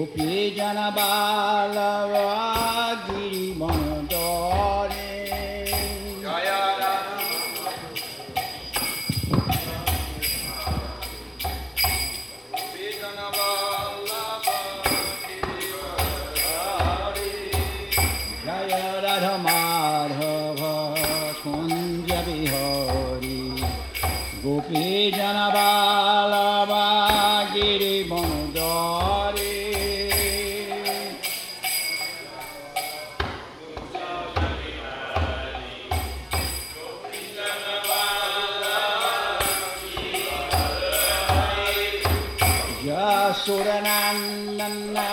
Gopi Jana Ballabha Giri Manodare. Jaya Radha. Gopi Jana Ballabha Giri Manodare. Jaya Radha Madhava Kunja Bihari. Gopi Jana Ballabha Giri Manodare. Suranandana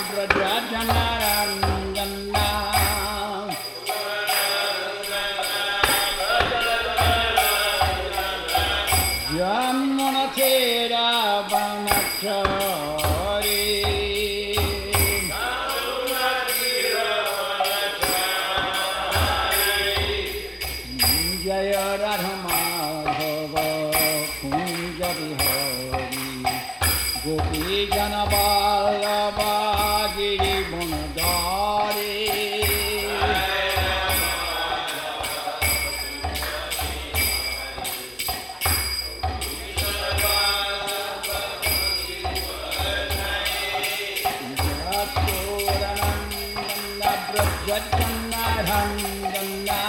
Brajajanarandana Jamunatera Vanachari Jaya Radha Madhava Kunja Bihari Gopi Jana Ballabha Giri Manodare. Jasoranandana Brajajanarandana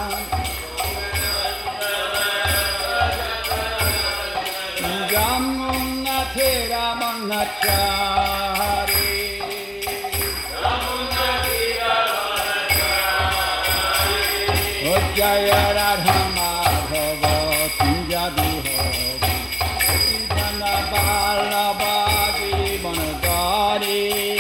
Jamunatera Manachari Jaya Radha Madhava Kunja Bihari Jana Ballabha Giri Manodare.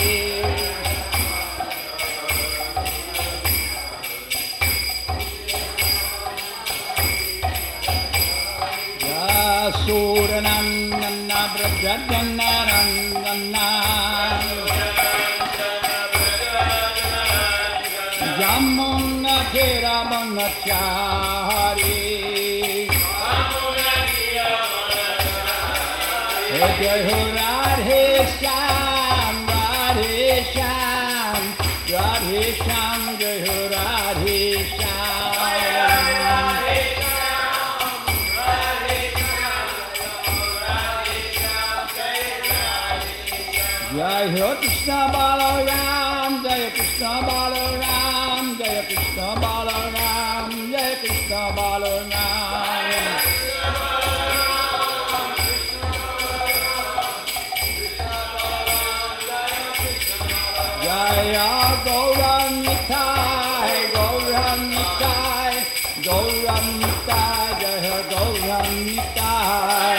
Suranandana Brajajanarandana Jamunatera Manachari Jai Ho Radhe Shyam Radhe Shyam Radhe Shyam Jai Ho Radhe Shyam Jai Ho Krishna Balaram, Jai Krishna Balaram, Jai Krishna Balaram, Jai Krishna Balaram. Jaya Gauram Nitai, Gauram Nitai, Gauram Nitai, Jaya Gauram Nitai.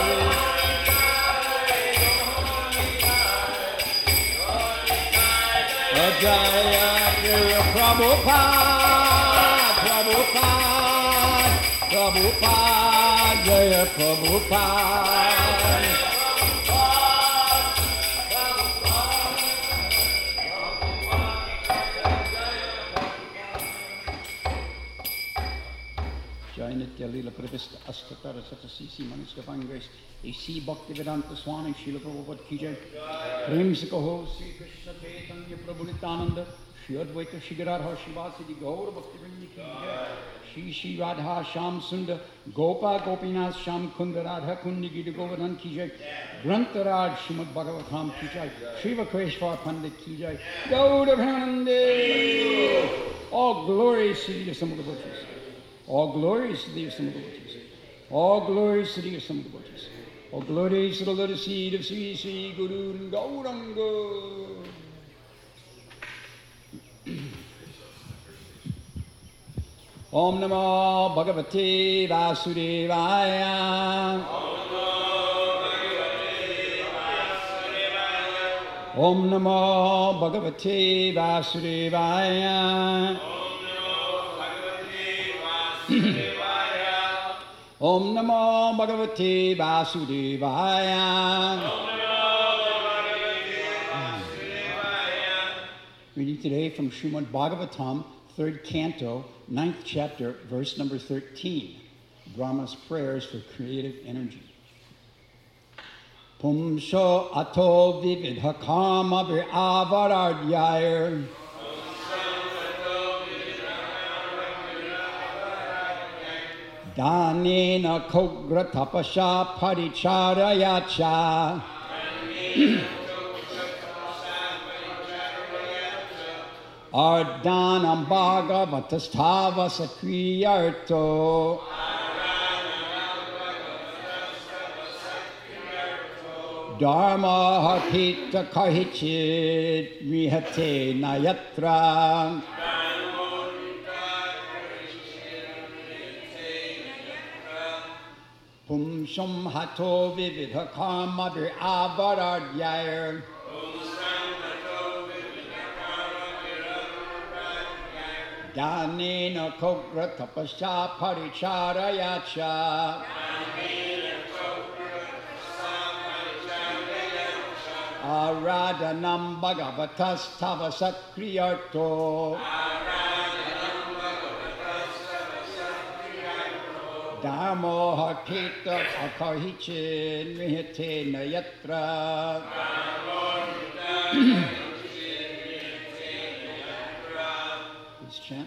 Jaya Jaya Prabhupada, Prabhupada, Prabhupada, Jaya Prabhupada. Jai Nitya Lila Pravista Astatara Satasisi Manuska Pangres A.C. Bhaktivedanta Swami Srila Prabhupada Ki Jai Prem Se Kaho Sri Krishna Chaitanya Prabhu Nityananda Shri Advaita Shri Gadadhar Shivasadi Gaur Bhaktivinoda Ki Jai Shri Shri Radha Sham Sundar Gopa Gopinath Sham Kunda Radha Kundi Gita Govardhan Ki Jai Grantaraj Srimad Bhagavatam Ki Jai Shri Vakreshwar Pandit Ki Jai Gaur Bhamanande. All glories to the Assembled Devotees. All glories to the Assembled Devotees. All glories to the Assembled Devotees. All glories to the lotus seed of Sri Sri Guru Gauranga. Om Namo Bhagavate Vasudevaya. Om Namo Bhagavate Vasudevaya. Om Namo Bhagavate Vasudevaya. Reading today from Srimad Bhagavatam, 3rd Canto, 9th chapter, verse number 13. Brahma's prayers for creative energy. Pumso ato vividha karma vi'avaradhyayar. Danena kogra tapasya paricarayacha. Ardhanam bhagavatastava sakriyarto. Dharma harpita kahichit rihate nayatra. Pumsam hato vividha karma vi'avaradhyayar. Dhanena kogra tapasya paricarayacha. Aradhanam bhagavatas tava sakriyarto. Dharmo harkita akarhichin rihate nayatra. Please chant.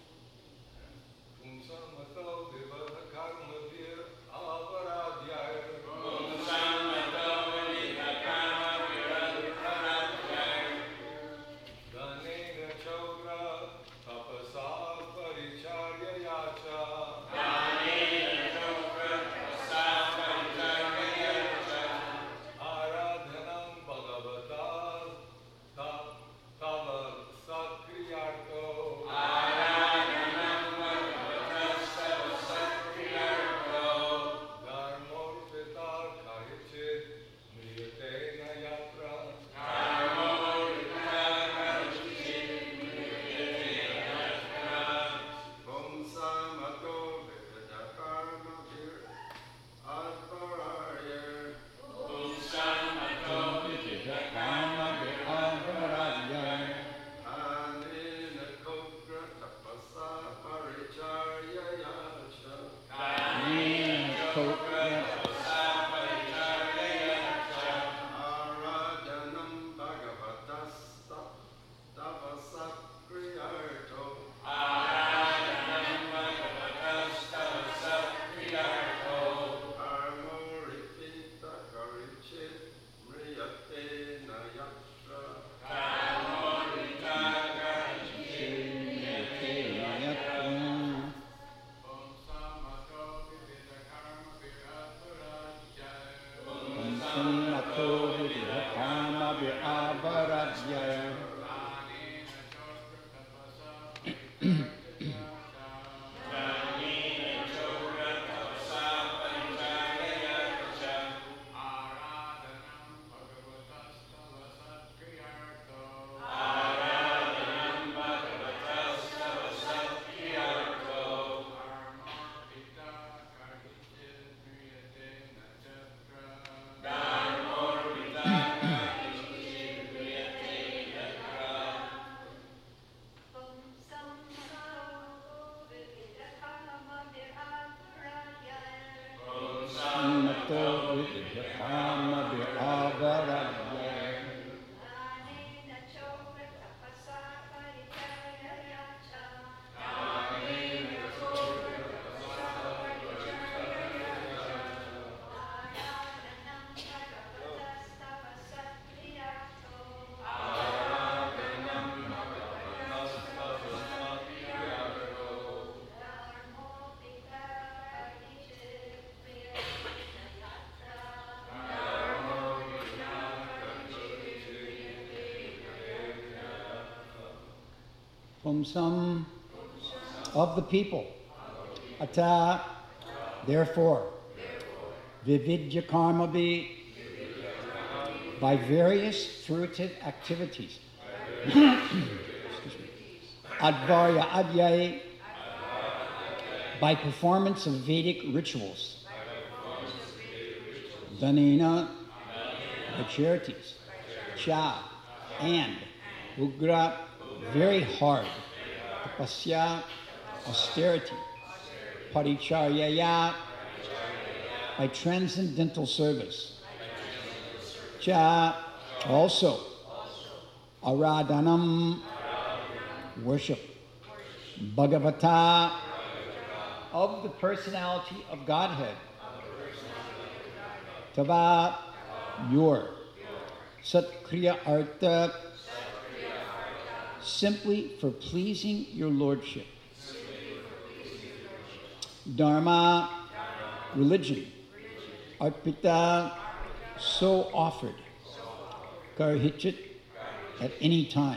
Pumsam of the people. Ata, therefore, vividya karma be by various fruitive activities. Advarya adhyay, by performance of Vedic rituals. Dhanena, by charities. Cha, and. Ugra, very hard. Tapasya, austerity. Paricharyaya, by transcendental service. Cha. Also. Aradhanam. Worship. Bhagavata. Of the personality of Godhead. Tava. Your. Satkriya Artha. Simply for pleasing your lordship. Dharma. Religion. Arpita. So offered. Karhichit. At any time.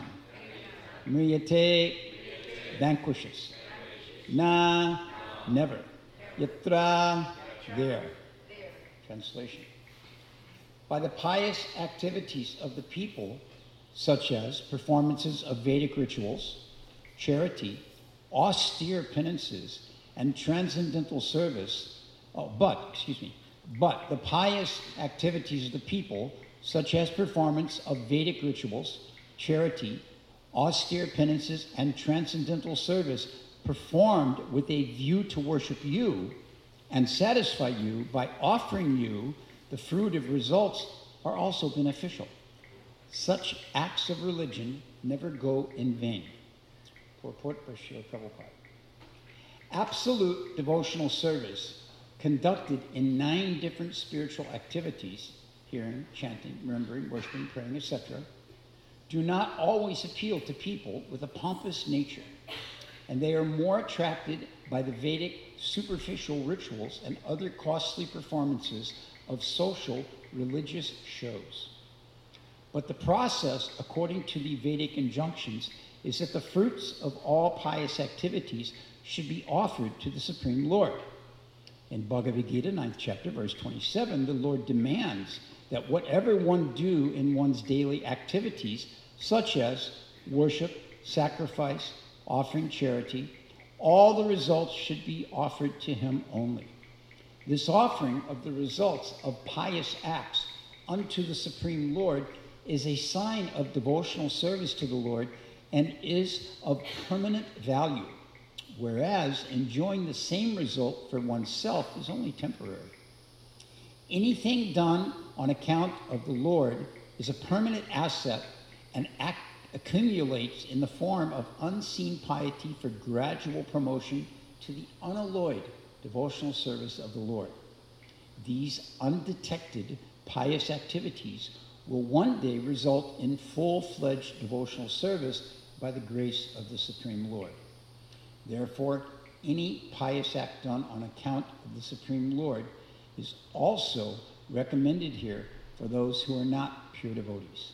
Mriyate. Vanquishes. Na. Never. Yatra. There. Translation. By the pious activities of the people, such as performances of Vedic rituals, charity, austere penances, and transcendental service, but the pious activities of the people, such as performance of Vedic rituals, charity, austere penances, and transcendental service, performed with a view to worship you and satisfy you by offering you the fruit of results, are also beneficial. Such acts of religion never go in vain. Purport by Srila Prabhupada. Absolute devotional service conducted in 9 different spiritual activities, hearing, chanting, remembering, worshiping, praying, etc., do not always appeal to people with a pompous nature, and they are more attracted by the Vedic superficial rituals and other costly performances of social religious shows. But the process, according to the Vedic injunctions, is that the fruits of all pious activities should be offered to the Supreme Lord. In Bhagavad Gita, 9th chapter, verse 27, the Lord demands that whatever one do in one's daily activities, such as worship, sacrifice, offering charity, all the results should be offered to him only. This offering of the results of pious acts unto the Supreme Lord is a sign of devotional service to the Lord and is of permanent value, whereas enjoying the same result for oneself is only temporary. Anything done on account of the Lord is a permanent asset and accumulates in the form of unseen piety for gradual promotion to the unalloyed devotional service of the Lord. These undetected pious activities will one day result in full-fledged devotional service by the grace of the Supreme Lord. Therefore, any pious act done on account of the Supreme Lord is also recommended here for those who are not pure devotees.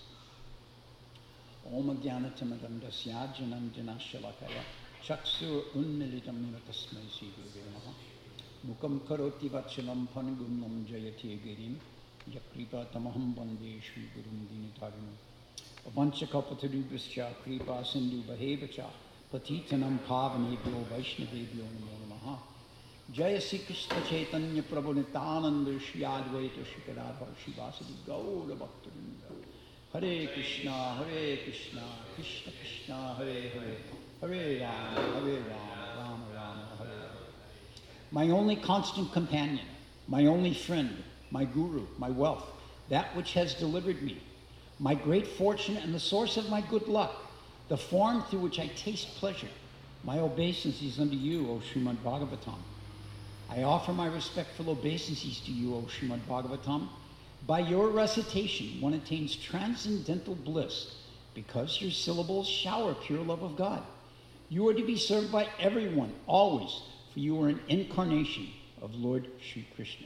Om Jnanatamagandasya Jananjanashalakaya Chaksu Unmilitam Tasmai Sri Gurave Namaha Mukam Karoti Vachalam Panagumam Jayati Girim Yakripa Tamaham Bande Shri Gurum Dinitarinu Avanchakapatarubhascha Kripa Sindhu Bhavevacha Patitanam Pavanebhyo Vaishnavebhyo Namo Namaha Jaya Sri Krishna Chaitanya Prabhu Nityananda Shri Advaita Shri Gadadhar Shri Vasudeva Gaura Bhaktavinda Hare Krishna, Krishna Krishna, Hare Hare, Hare Rama, Rama Rama, Hare Hare. My only constant companion, my only friend, my guru, my wealth, that which has delivered me, my great fortune and the source of my good luck, the form through which I taste pleasure, my obeisances unto you, O Srimad Bhagavatam. I offer my respectful obeisances to you, O Srimad Bhagavatam. By your recitation, one attains transcendental bliss because your syllables shower pure love of God. You are to be served by everyone, always, for you are an incarnation of Lord Sri Krishna.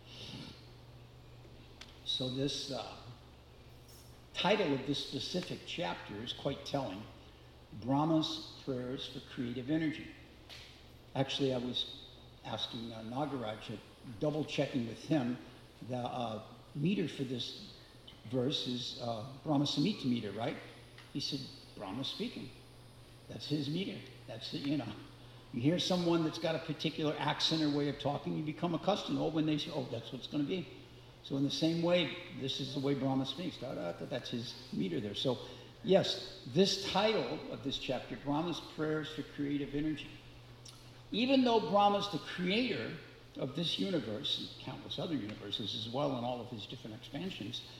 So this title of this specific chapter is quite telling. Brahma's Prayers for Creative Energy. Actually, I was asking Nagaraj, double-checking with him, the meter for this verse is Brahma Samhita meter, right? He said, Brahma speaking. That's his meter. That's it, you know. You hear someone that's got a particular accent or way of talking, you become accustomed. Oh, when they say, oh, that's what it's going to be. So in the same way, this is the way Brahma speaks. That's his meter there. So, yes, this title of this chapter, Brahma's Prayers for Creative Energy. Even though Brahma's the creator of this universe and countless other universes as well in all of his different expansions,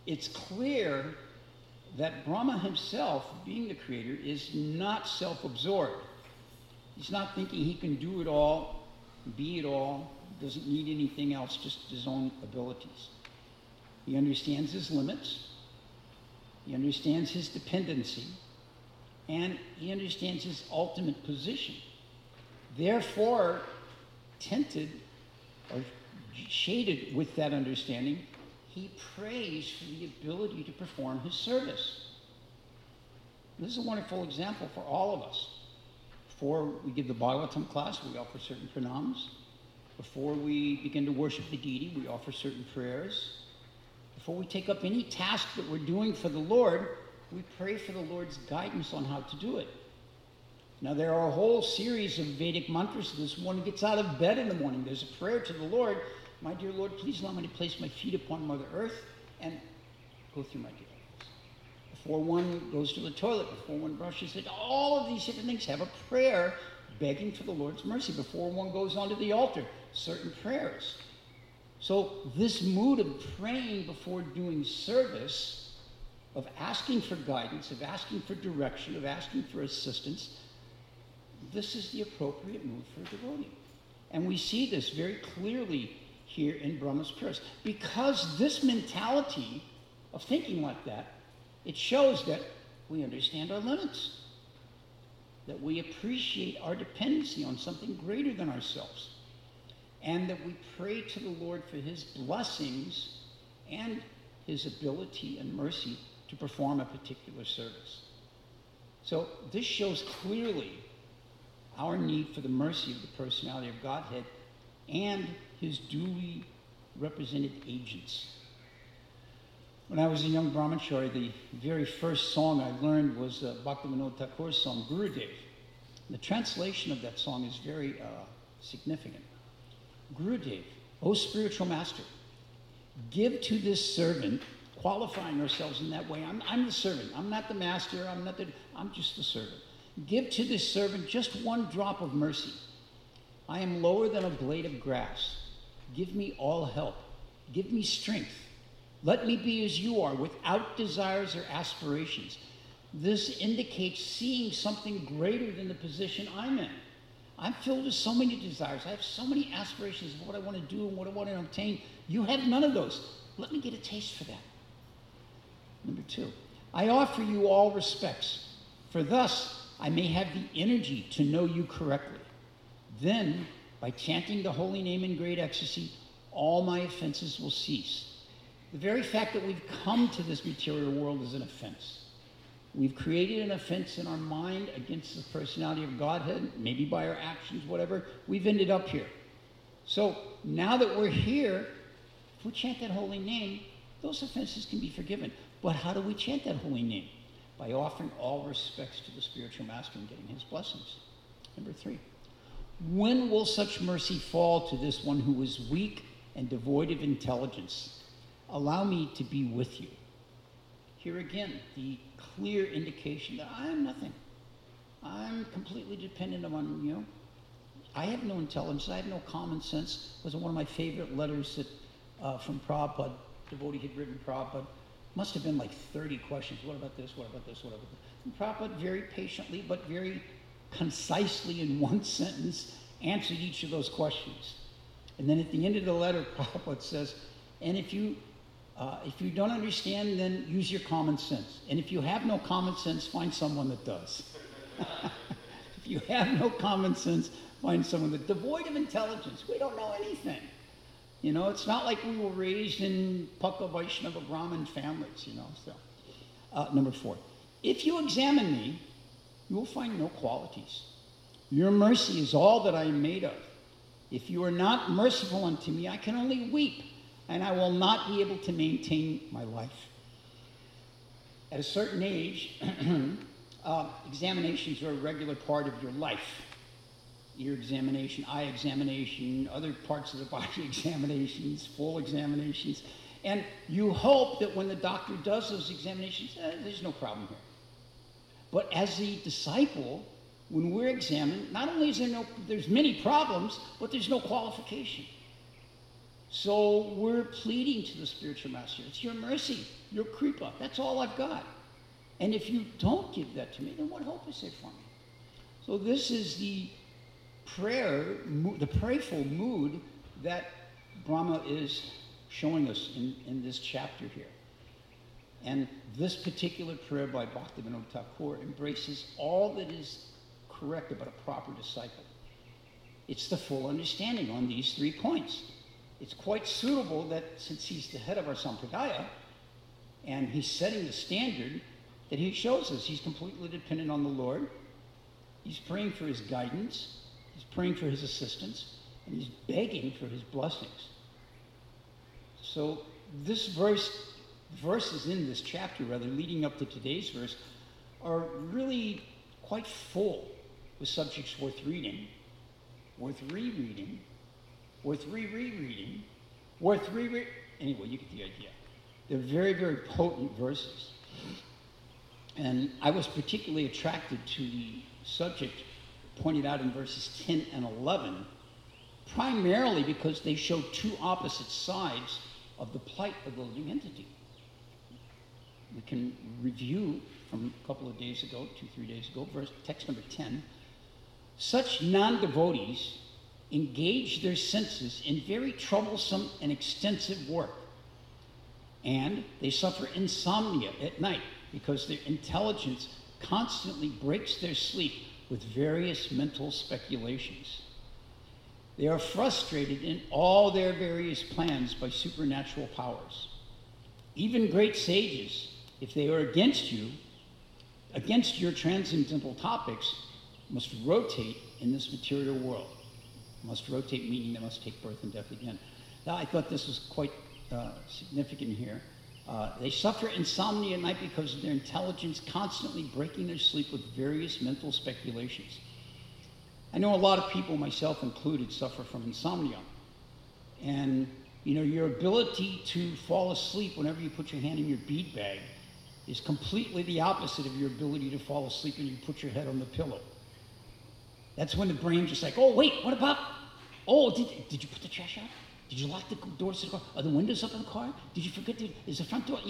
it's clear that Brahma himself, being the creator, is not self-absorbed. He's not thinking he can do it all, be it all, doesn't need anything else, just his own abilities. He understands his limits, he understands his dependency, and he understands his ultimate position. Therefore, tinted or shaded with that understanding, he prays for the ability to perform his service. This is a wonderful example for all of us. Before we give the Bhagavatam class, we offer certain pranams. Before we begin to worship the deity, we offer certain prayers. Before we take up any task that we're doing for the Lord, we pray for the Lord's guidance on how to do it. Now, there are a whole series of Vedic mantras. This one gets out of bed in the morning. There's a prayer to the Lord. My dear Lord, please allow me to place my feet upon Mother Earth and go through my daily lives. Before one goes to the toilet, before one brushes it, all of these different things have a prayer begging for the Lord's mercy. Before one goes onto the altar, certain prayers. So this mood of praying before doing service, of asking for guidance, of asking for direction, of asking for assistance, this is the appropriate mood for a devotee. And we see this very clearly here in Brahma's prayers. Because this mentality of thinking like that, it shows that we understand our limits, that we appreciate our dependency on something greater than ourselves, and that we pray to the Lord for his blessings and his ability and mercy to perform a particular service. So this shows clearly our need for the mercy of the personality of Godhead and his duly represented agents. When I was a young brahmachari, the very first song I learned was Bhaktivinoda Thakur's song, Gurudev. The translation of that song is very significant. Gurudev, O spiritual master, give to this servant, qualifying ourselves in that way. I'm the servant. I'm not the master. I'm just the servant. Give to this servant just one drop of mercy. I am lower than a blade of grass. Give me all help. Give me strength. Let me be as you are, without desires or aspirations. This indicates seeing something greater than the position I'm in. I'm filled with so many desires. I have so many aspirations of what I want to do and what I want to obtain. You have none of those. Let me get a taste for that. Number 2, I offer you all respects, for thus I may have the energy to know you correctly. Then, by chanting the holy name in great ecstasy, all my offenses will cease. The very fact that we've come to this material world is an offense. We've created an offense in our mind against the personality of Godhead, maybe by our actions, whatever. We've ended up here. So now that we're here, if we chant that holy name, those offenses can be forgiven. But how do we chant that holy name? By offering all respects to the spiritual master and getting his blessings. Number 3, when will such mercy fall to this one who is weak and devoid of intelligence? Allow me to be with you. Here again, the clear indication that I am nothing. I'm completely dependent on you. I have no intelligence. I have no common sense. It was one of my favorite letters that from Prabhupada, devotee had written Prabhupada. Must have been like 30 questions. What about this? What about this? What about this? And Prabhupada very patiently, but very concisely in one sentence, answered each of those questions. And then at the end of the letter, Prabhupada says, and if you don't understand, then use your common sense. And if you have no common sense, find someone that does. If you have no common sense, find someone that's devoid of intelligence. We don't know anything. You know, it's not like we were raised in Pakka Vaishnava Brahmin families, you know. So, number 4, if you examine me, you will find no qualities. Your mercy is all that I am made of. If you are not merciful unto me, I can only weep, and I will not be able to maintain my life. At a certain age, examinations are a regular part of your life. Ear examination, eye examination, other parts of the body examinations, full examinations. And you hope that when the doctor does those examinations, there's no problem here. But as a disciple, when we're examined, not only is there's many problems, but there's no qualification. So we're pleading to the spiritual master. It's your mercy, your kripa. That's all I've got. And if you don't give that to me, then what hope is there for me? So this is the prayer, the prayerful mood that Brahma is showing us in this chapter here. And this particular prayer by Bhaktivinoda Thakur embraces all that is correct about a proper disciple. It's the full understanding on these 3 points. It's quite suitable that since he's the head of our sampradaya and he's setting the standard, that he shows us he's completely dependent on the Lord. He's praying for his guidance. He's praying for his assistance. And he's begging for his blessings. So this verses in this chapter, rather, leading up to today's verse, are really quite full with subjects worth reading, worth rereading, worth rereading, worth anyway, you get the idea. They're very, very potent verses. And I was particularly attracted to the subject pointed out in verses 10 and 11, primarily because they show 2 opposite sides of the plight of the living entity. We can review from a couple of days ago, 2-3 days ago, text number 10. Such non-devotees engage their senses in very troublesome and extensive work. And they suffer insomnia at night because their intelligence constantly breaks their sleep with various mental speculations. They are frustrated in all their various plans by supernatural powers. Even great sages, if they are against your transcendental topics, must rotate in this material world. Must rotate, meaning they must take birth and death again. Now, I thought this was quite significant here. They suffer insomnia at night because of their intelligence constantly breaking their sleep with various mental speculations. I know a lot of people, myself included, suffer from insomnia. And, your ability to fall asleep whenever you put your hand in your bead bag is completely the opposite of your ability to fall asleep when you put your head on the pillow. That's when the brain just like, oh, wait, what about? Oh, did you put the trash out? Did you lock the doors to the car? Are the windows up in the car? Did you forget is the front door,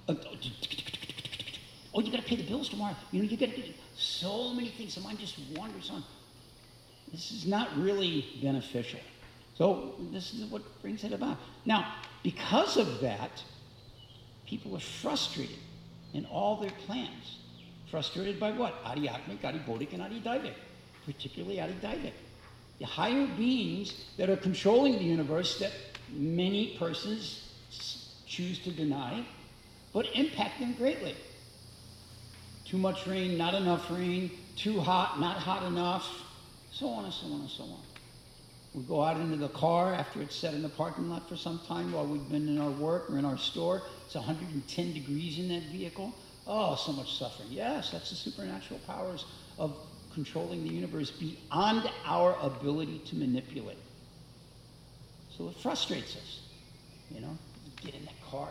oh, you got to pay the bills tomorrow. You got to do so many things. The mind just wanders on. This is not really beneficial. So this is what brings it about. Now, because of that, people are frustrated in all their plans. Frustrated by what? Adhyatmic, Adhibodhic, and Adhidaivic. Particularly Adhidaivic. The higher beings that are controlling the universe that many persons choose to deny, but impact them greatly. Too much rain, not enough rain, too hot, not hot enough, so on and so on and so on. We go out into the car after it's set in the parking lot for some time while we've been in our work or in our store. It's 110 degrees in that vehicle. Oh, so much suffering. Yes, that's the supernatural powers of controlling the universe beyond our ability to manipulate. So it frustrates us. You get in that car,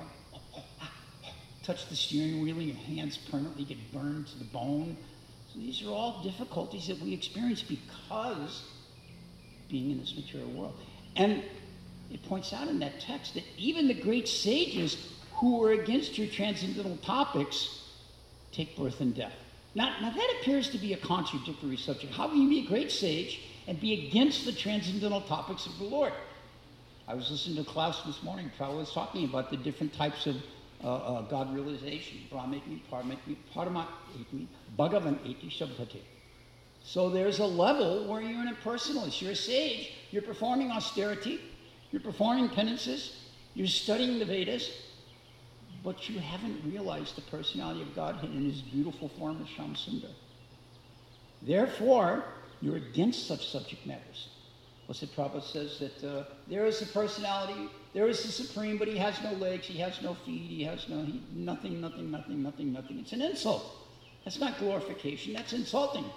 touch the steering wheel, and your hands permanently get burned to the bone. So these are all difficulties that we experience because being in this material world. And it points out in that text that even the great sages who were against your transcendental topics take birth and death. Now that appears to be a contradictory subject. How can you be a great sage and be against the transcendental topics of the Lord? I was listening to Klaus this morning. Prabhupada was talking about the different types of God realization. Brahmatmi, Paramatmi, Paramatmi, Bhagavan eti Shabdhate. So there's a level where you're an impersonalist. You're a sage. You're performing austerity. You're performing penances. You're studying the Vedas. But you haven't realized the personality of Godhead in his beautiful form of Shamsundar. Therefore, you're against such subject matters. Blessed Prabhupada says that there is a personality, there is the Supreme, but he has no legs, he has no feet, he has nothing. It's an insult. That's not glorification, that's insulting.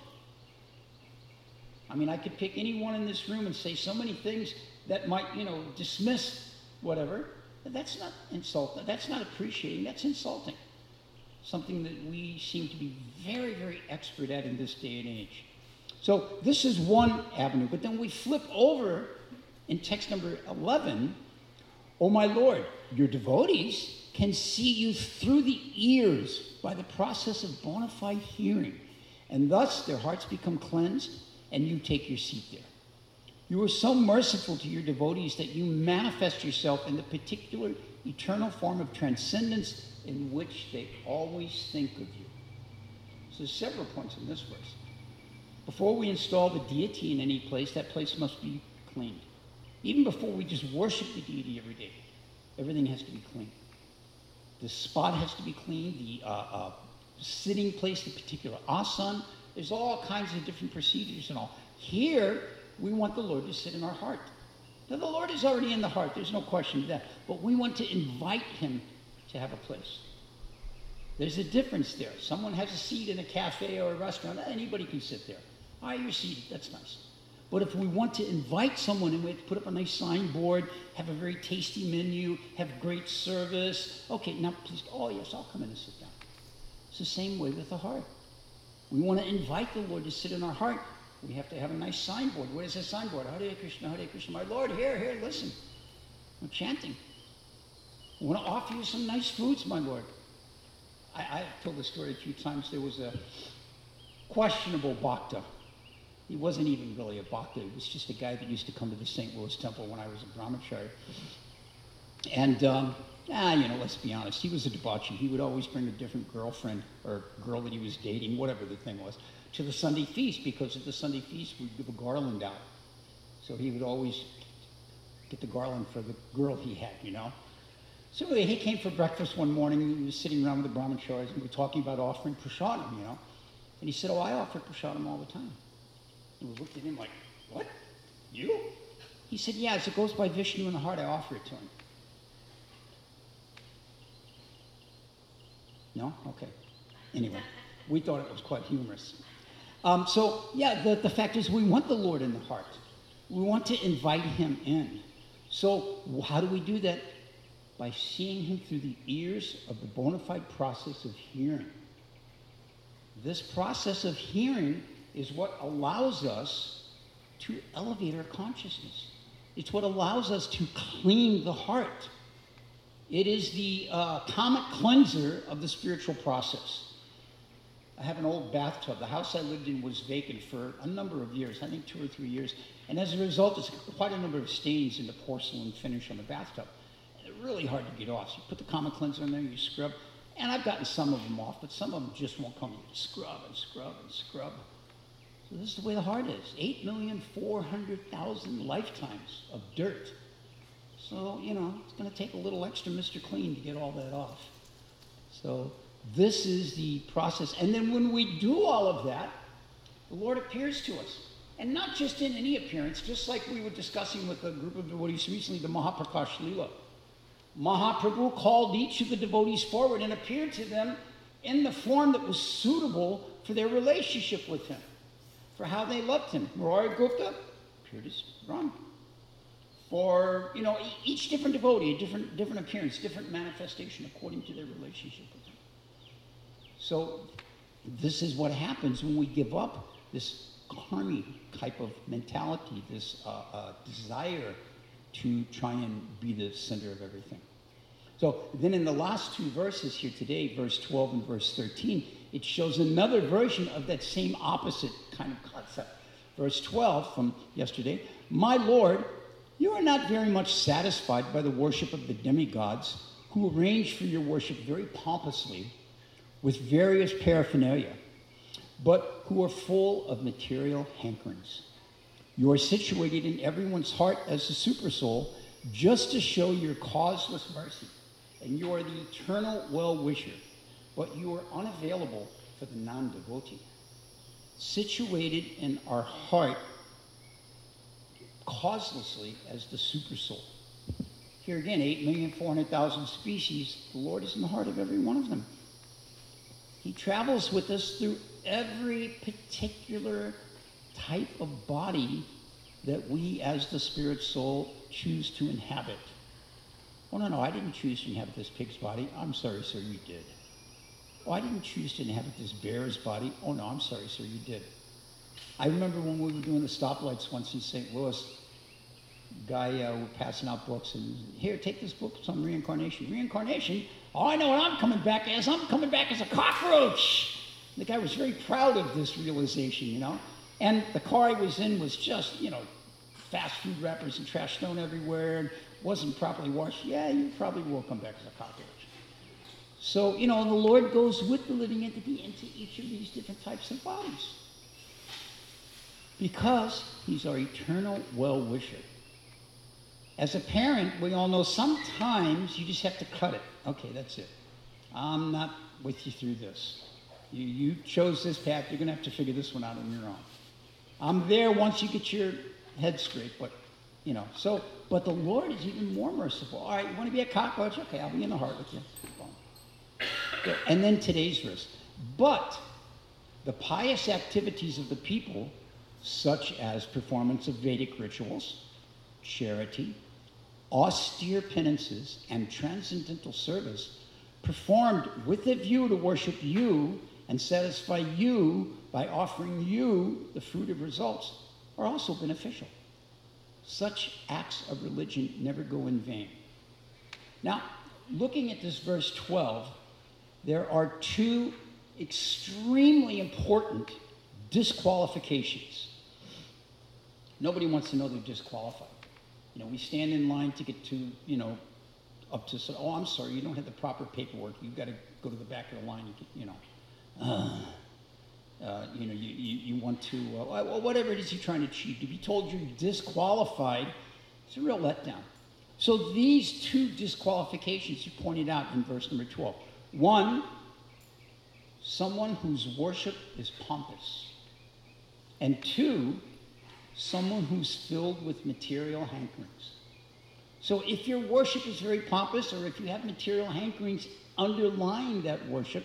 I mean, I could pick anyone in this room and say so many things that might, dismiss whatever. That's not insult. That's not appreciating. That's insulting. Something that we seem to be very, very expert at in this day and age. So this is one avenue. But then we flip over in text number 11, "O my Lord, your devotees can see you through the ears by the process of bona fide hearing, and thus their hearts become cleansed, and you take your seat there. You are so merciful to your devotees that you manifest yourself in the particular eternal form of transcendence in which they always think of you." So there's several points in this verse. Before we install the deity in any place, that place must be cleaned. Even before we just worship the deity every day, everything has to be clean. The spot has to be clean, the sitting place, the particular asan. There's all kinds of different procedures and all. Here, we want the Lord to sit in our heart. Now, the Lord is already in the heart. There's no question of that. But we want to invite him to have a place. There's a difference there. Someone has a seat in a cafe or a restaurant. Anybody can sit there. All right, you're seated. That's nice. But if we want to invite someone and we have to put up a nice signboard, have a very tasty menu, have great service, okay, now please, oh yes, I'll come in and sit down. It's the same way with the heart. We want to invite the Lord to sit in our heart. We have to have a nice signboard. What is a signboard? Hare Krishna, Hare Krishna. My Lord, here, listen. I'm chanting. I want to offer you some nice foods, my Lord. I've told this story a few times. There was a questionable bhakta. He wasn't even really a bhakta. He was just a guy that used to come to the St. Louis Temple when I was a brahmachari. And, let's be honest, he was a debauchee. He would always bring a different girlfriend or girl that he was dating, whatever the thing was, to the Sunday feast, because at the Sunday feast we'd give a garland out. So he would always get the garland for the girl he had, So anyway, he came for breakfast one morning. He was sitting around with the brahmacharis, and we were talking about offering prasadam, And he said, "Oh, I offer prasadam all the time." And we looked at him like, "What? You?" He said, "Yeah, as it goes by Vishnu in the heart, I offer it to him." No? Okay. Anyway, we thought it was quite humorous. The fact is we want the Lord in the heart. We want to invite him in. So how do we do that? By seeing him through the ears of the bona fide process of hearing. This process of hearing is what allows us to elevate our consciousness. It's what allows us to clean the heart. It is the comet cleanser of the spiritual process. I have an old bathtub. The house I lived in was vacant for a number of years, I think 2 or 3 years. And as a result, there's quite a number of stains in the porcelain finish on the bathtub. And they're really hard to get off. So you put the comet cleanser in there, you scrub. And I've gotten some of them off, but some of them just won't come. You scrub and scrub and scrub. So this is the way the heart is. 8,400,000 lifetimes of dirt. So, it's going to take a little extra Mr. Clean to get all that off. So this is the process. And then when we do all of that, the Lord appears to us. And not just in any appearance, just like we were discussing with a group of devotees recently, the Mahaprakash Leela. Mahaprabhu called each of the devotees forward and appeared to them in the form that was suitable for their relationship with him, for how they loved him. Murari Gupta appeared as Ram. For, each different devotee, a different appearance, different manifestation according to their relationship with him. So this is what happens when we give up this karmi type of mentality, this desire to try and be the center of everything. So then in the last 2 verses here today, verse 12 and verse 13, it shows another version of that same opposite kind of concept. Verse 12 from yesterday, "My Lord, you are not very much satisfied by the worship of the demigods who arrange for your worship very pompously with various paraphernalia, but who are full of material hankerings. You are situated in everyone's heart as a supersoul just to show your causeless mercy, and you are the eternal well-wisher, but you are unavailable for the non-devotee. Situated in our heart causelessly as the supersoul." Here again, 8,400,000 species, the Lord is in the heart of every one of them. He travels with us through every particular type of body that we as the spirit soul choose to inhabit. "Oh, no, I didn't choose to inhabit this pig's body." "I'm sorry, sir, you did." "Oh, I didn't choose to inhabit this bear's body." "Oh, no, I'm sorry, sir, you did." I remember when we were doing the stoplights once in St. Louis, guy we're passing out books, and here, take this book. It's on reincarnation. Reincarnation? Oh, I know what I'm coming back as. I'm coming back as a cockroach. The guy was very proud of this realization, you know. And the car I was in was just, you know, fast food wrappers and trash thrown everywhere, and wasn't properly washed. Yeah, you probably will come back as a cockroach. So, you know, the Lord goes with the living entity into each of these different types of bodies, because he's our eternal well-wisher. As a parent, we all know sometimes you just have to cut it. Okay, that's it. I'm not with you through this. You chose this path. You're going to have to figure this one out on your own. I'm there once you get your head straight, but, you know. So, but the Lord is even more merciful. All right, you want to be a cockroach? Okay, I'll be in the heart with you. Boom. And then today's verse. But the pious activities of the people, such as performance of Vedic rituals, charity, austere penances, and transcendental service, performed with a view to worship you and satisfy you by offering you the fruit of results, are also beneficial. Such acts of religion never go in vain. Now, looking at this verse 12, there are two extremely important disqualifications. Nobody wants to know they're disqualified. You know, we stand in line to get to, you know, up to, say, oh, I'm sorry, you don't have the proper paperwork. You've got to go to the back of the line and get, you know, you want to, whatever it is you're trying to achieve. To be told you're disqualified, it's a real letdown. So these two disqualifications you pointed out in verse number 12. One, someone whose worship is pompous. And two, someone who's filled with material hankerings. So if your worship is very pompous, or if you have material hankerings underlying that worship,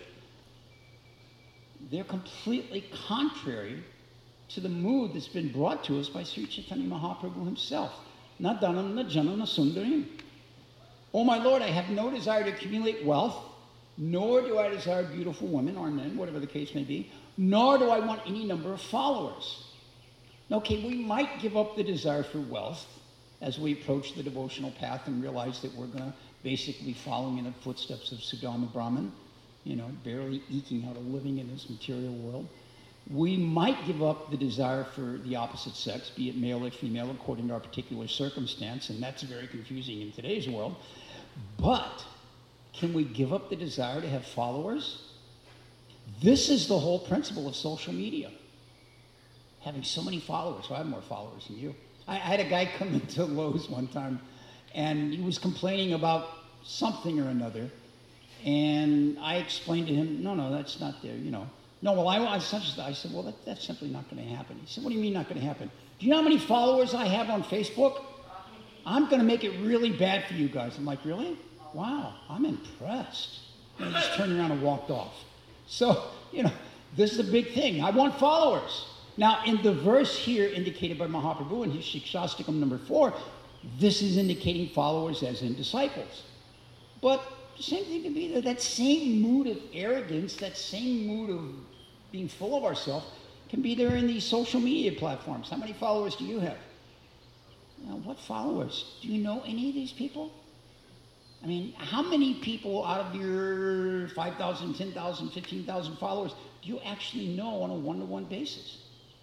they're completely contrary to the mood that's been brought to us by Sri Chaitanya Mahaprabhu himself. Na dhanam na janam na sundarim. Oh my Lord, I have no desire to accumulate wealth, nor do I desire beautiful women or men, whatever the case may be, nor do I want any number of followers. Okay, we might give up the desire for wealth as we approach the devotional path and realize that we're going to basically following in the footsteps of Sudama Brahman, you know, barely eking out a living in this material world. We might give up the desire for the opposite sex, be it male or female, according to our particular circumstance, and that's very confusing in today's world. But can we give up the desire to have followers? This is the whole principle of social media. Having so many followers. So I have more followers than you. I had a guy come into Lowe's one time, and he was complaining about something or another, and I explained to him, no, that's not there, you know. No, well, I said, well, that's simply not going to happen. He said, what do you mean not going to happen? Do you know how many followers I have on Facebook? I'm going to make it really bad for you guys. I'm like, really? Wow, I'm impressed. And he just turned around and walked off. So, you know, this is a big thing. I want followers. Now, in the verse here indicated by Mahaprabhu in his Shikshastakam number 4, this is indicating followers as in disciples. But the same thing can be there. That same mood of arrogance, that same mood of being full of ourselves can be there in these social media platforms. How many followers do you have? Now, what followers? Do you know any of these people? I mean, how many people out of your 5,000, 10,000, 15,000 followers do you actually know on a one-to-one basis?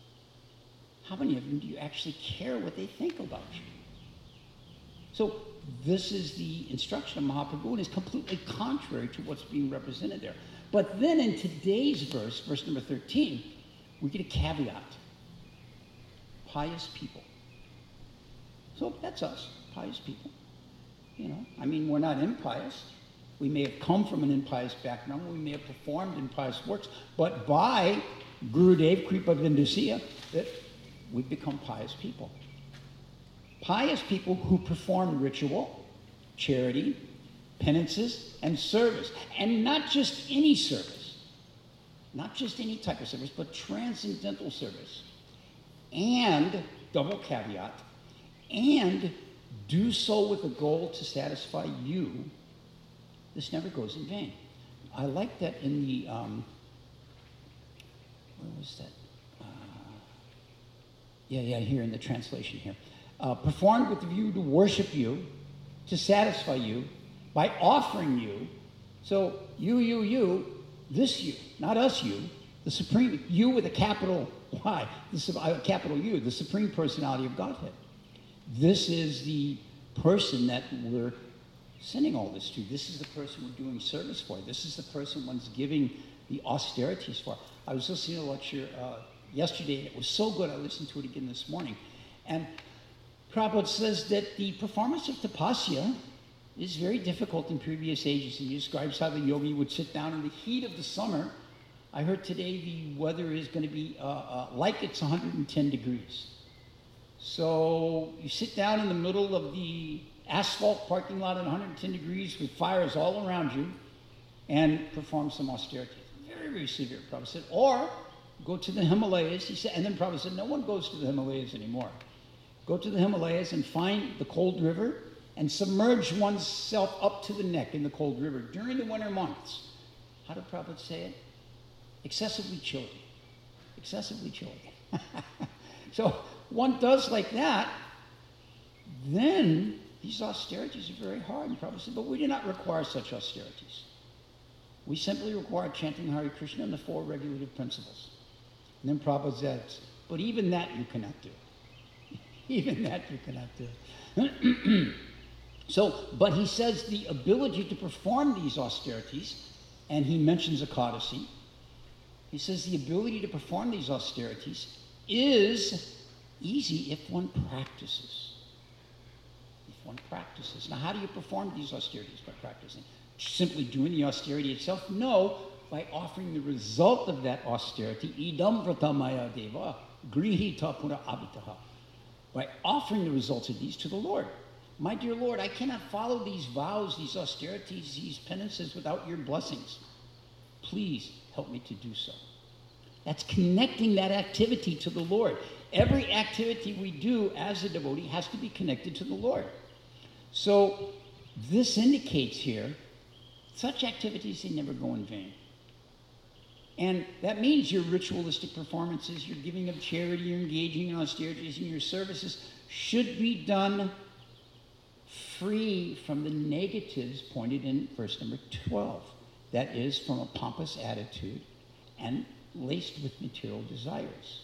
How many of them do you actually care what they think about you? So this is the instruction of Mahaprabhu, and is completely contrary to what's being represented there. But then in today's verse, verse number 13, we get a caveat. Pious people. So that's us, pious people. You know, I mean, we're not impious. We may have come from an impious background. We may have performed impious works. But by Gurudev Kripa Vindusya, that we've become pious people. Pious people who perform ritual, charity, penances, and service. And not just any service. Not just any type of service, but transcendental service. And, double caveat, and do so with a goal to satisfy you. This never goes in vain. I like that in the, where was that? Here in the translation here. performed with the view to worship you, to satisfy you, by offering you. So you, this you, not us you, the supreme, you with a capital Y, capital U, the supreme personality of Godhead. This is the person that we're sending all this to. This is the person we're doing service for. This is the person one's giving the austerities for. I was listening to a lecture yesterday, and it was so good I listened to it again this morning. And Prabhupada says that the performance of tapasya is very difficult in previous ages. He describes how the yogi would sit down in the heat of the summer. I heard today the weather is going to be like it's 110 degrees. So you sit down in the middle of the asphalt parking lot at 110 degrees with fires all around you and perform some austerities. Very, very severe, Prabhupada said. Or go to the Himalayas, he said, and then Prabhupada said, no one goes to the Himalayas anymore. Go to the Himalayas and find the cold river and submerge oneself up to the neck in the cold river during the winter months. How did Prabhupada say it? Excessively chilly. Excessively chilly. So one does like that, then these austerities are very hard. And Prabhupada said, but we do not require such austerities. We simply require chanting Hare Krishna and the 4 regulative principles. And then Prabhupada says, but even that you cannot do. Even that you cannot do. So, but he says the ability to perform these austerities, and he mentions Ekadasi, he says the ability to perform these austerities is easy if one practices. If one practices. Now, how do you perform these austerities? By practicing. Simply doing the austerity itself? No, by offering the result of that austerity. Idam vratamaya deva grihita puna abhitaha. By offering the results of these to the Lord. My dear Lord, I cannot follow these vows, these austerities, these penances without your blessings. Please help me to do so. That's connecting that activity to the Lord. Every activity we do as a devotee has to be connected to the Lord. So this indicates here, such activities, they never go in vain. And that means your ritualistic performances, your giving of charity, your engaging in austerities, and your services should be done free from the negatives pointed in verse number 12. That is, from a pompous attitude and laced with material desires.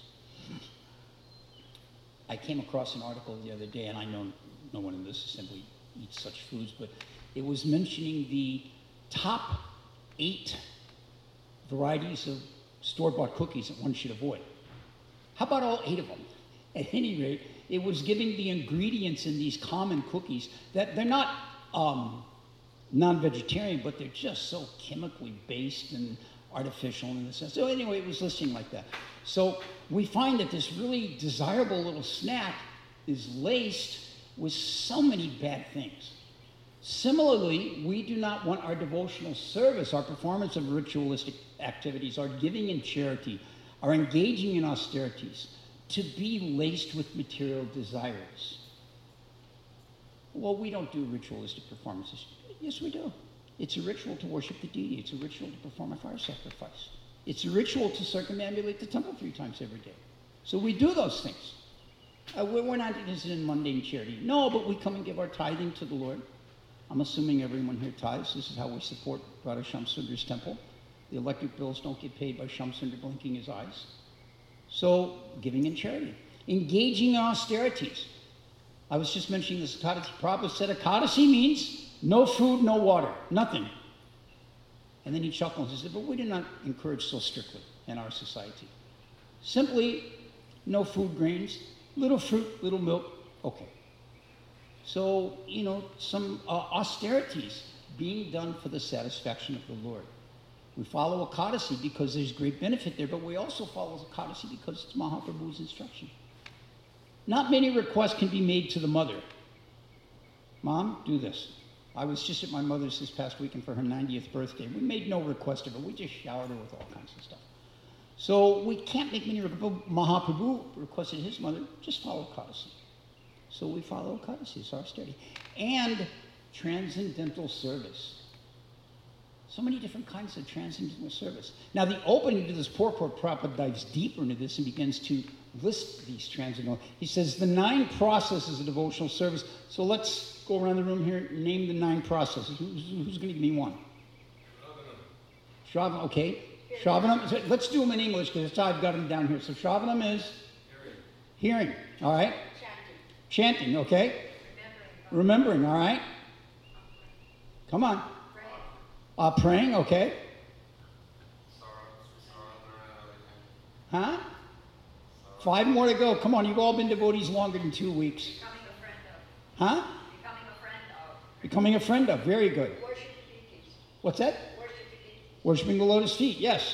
I came across an article the other day, and I know no one in this assembly eats such foods, but it was mentioning the top 8 varieties of store-bought cookies that one should avoid. How about all 8 of them? At any rate, it was giving the ingredients in these common cookies that they're not non-vegetarian, but they're just so chemically based and artificial in the sense. So anyway, it was listing like that. So we find that this really desirable little snack is laced with so many bad things. Similarly, we do not want our devotional service, our performance of ritualistic activities, our giving in charity, our engaging in austerities, to be laced with material desires. Well, we don't do ritualistic performances. Yes, we do. It's a ritual to worship the deity. It's a ritual to perform a fire sacrifice. It's a ritual to circumambulate the temple 3 times every day. So we do those things. We're not interested in mundane charity. No, but we come and give our tithing to the Lord. I'm assuming everyone here tithes. This is how we support Radha Shamsundar's temple. The electric bills don't get paid by Shamsundar blinking his eyes. So, giving in charity. Engaging in austerities. I was just mentioning this Ekadasi. Prabhupada said Ekadasi means no food, no water, nothing. And then he chuckled and said, but we do not encourage so strictly in our society. Simply, no food grains, little fruit, little milk, okay. So, some austerities being done for the satisfaction of the Lord. We follow Ekadasi because there's great benefit there, but we also follow Ekadasi because it's Mahaprabhu's instruction. Not many requests can be made to the mother. Mom, do this. I was just at my mother's this past weekend for her 90th birthday. We made no request of her. We just showered her with all kinds of stuff. So we can't make many requests. Mahaprabhu requested his mother, just follow Ekadasi. So we follow Ekadasi, it's austerity. And transcendental service. So many different kinds of transcendental service. Now the opening to this purport, Prabhupada dives deeper into this and begins to list these transcendental. He says the 9 processes of devotional service. So let's go around the room here. Name the 9 processes. Who's going to give me one? Shravanam. Okay. Shravanam. Let's do them in English because that's how I've got them down here. So Shravanam is hearing. All right. Chanting. Okay. Remembering. All right. Come on. Praying. Okay. Huh? 5 more to go. Come on, you've all been devotees longer than 2 weeks. Becoming a friend of. Huh? Becoming a friend of. Becoming a friend of. Very good. Worshiping deities. What's that? Worshiping deities. Worshiping the lotus feet. Yes.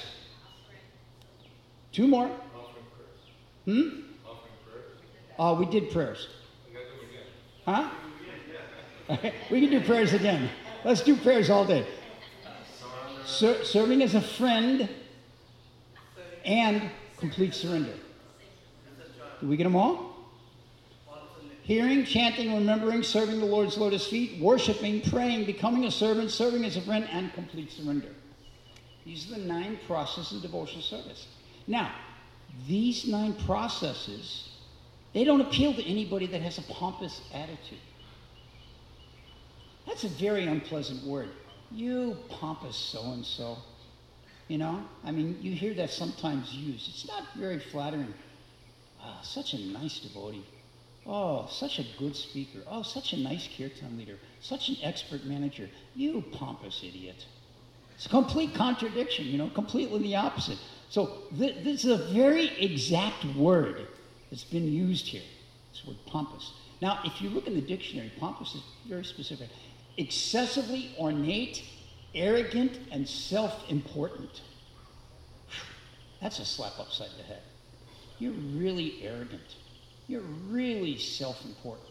2 more. Offering prayers. We did prayers. We got to do it again. Huh? We can do prayers again. Let's do prayers all day. Serving as a friend and complete surrender. Did we get them all? Hearing, chanting, remembering, serving the Lord's lotus feet, worshiping, praying, becoming a servant, serving as a friend, and complete surrender. These are the 9 processes of devotional service. Now, these 9 processes, they don't appeal to anybody that has a pompous attitude. That's a very unpleasant word. You pompous so-and-so. You know? I mean, you hear that sometimes used. It's not very flattering. Oh, such a nice devotee. Oh, such a good speaker. Oh, such a nice kirtan leader. Such an expert manager. You pompous idiot. It's a complete contradiction, you know, completely the opposite. So this is a very exact word that's been used here. This word pompous. Now, if you look in the dictionary, pompous is very specific. Excessively ornate, arrogant, and self-important. That's a slap upside the head. You're really arrogant. You're really self-important.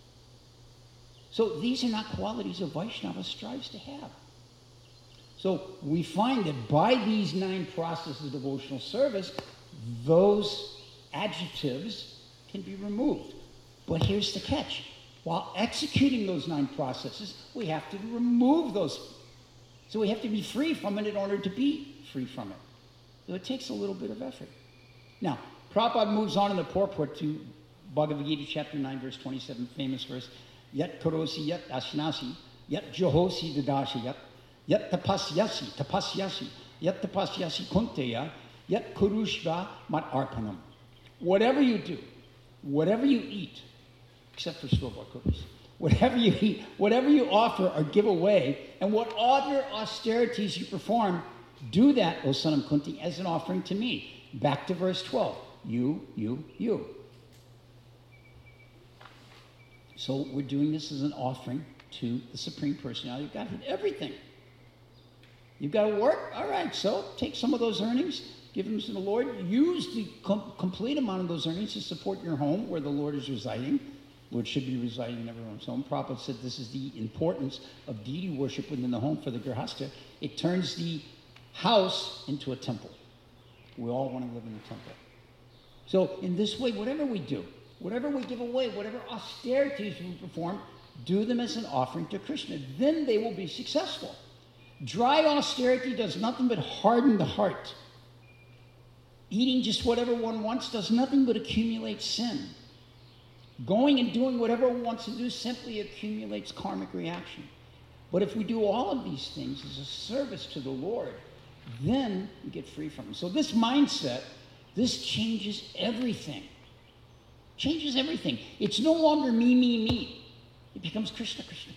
So these are not qualities a Vaishnava strives to have. So we find that by these 9 processes of devotional service, those adjectives can be removed. But here's the catch. While executing those 9 processes, we have to remove those. So we have to be free from it in order to be free from it. So it takes a little bit of effort. Now, Prabhupada moves on in the purport to Bhagavad Gita chapter 9, verse 27, famous verse. Yat karosi yat ashnasi, yat johosi dadashayat, yat tapasyasi, yat tapasyasi kunteya, yat kurushva mat arpanam. Whatever you do, whatever you eat, except for store-bought cookies, whatever you eat, whatever you offer or give away, and what other austerities you perform, do that, O son of Kunti, as an offering to me. Back to verse 12. You. So we're doing this as an offering to the Supreme Personality of Godhead. Everything. You've got to work? All right, so take some of those earnings, give them to the Lord. Use the complete amount of those earnings to support your home where the Lord is residing. Lord should be residing in everyone's home. Prabhupada said this is the importance of deity worship within the home for the Grihastha. It turns the house into a temple. We all want to live in a temple. So in this way, whatever we do, whatever we give away, whatever austerities we perform, do them as an offering to Krishna. Then they will be successful. Dry austerity does nothing but harden the heart. Eating just whatever one wants does nothing but accumulate sin. Going and doing whatever one wants to do simply accumulates karmic reaction. But if we do all of these things as a service to the Lord, then we get free from them. So this mindset, this changes everything. Changes everything. It's no longer me. It becomes Krishna. Krishna.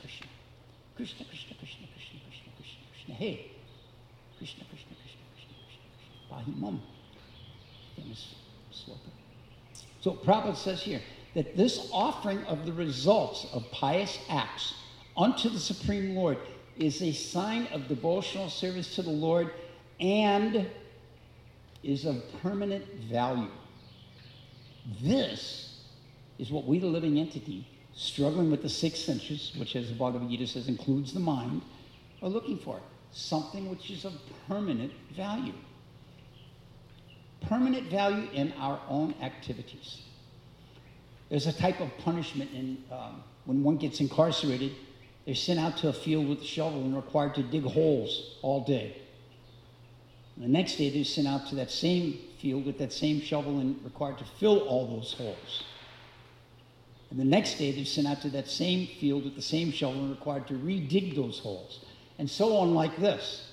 Hey. Krishna. Pahimam. Famous sloka. So Prabhupada says here that this offering of the results of pious acts unto the Supreme Lord is a sign of devotional service to the Lord and is of permanent value. This is what we, the living entity, struggling with the 6 senses, which as the Bhagavad Gita says includes the mind, are looking for. Something which is of permanent value. Permanent value in our own activities. There's a type of punishment when one gets incarcerated. They're sent out to a field with a shovel and required to dig holes all day. And the next day, they're sent out to that same field with that same shovel and required to fill all those holes. And the next day, they're sent out to that same field with the same shovel and required to re-dig those holes. And so on like this.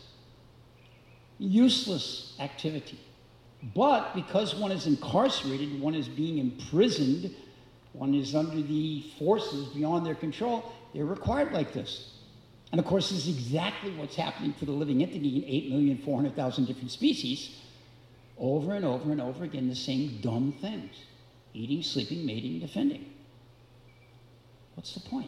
Useless activity. But because one is incarcerated, one is being imprisoned, one is under the forces beyond their control, they're required like this. And of course, this is exactly what's happening to the living entity in 8,400,000 different species. Over and over and over again, the same dumb things. Eating, sleeping, mating, defending. What's the point?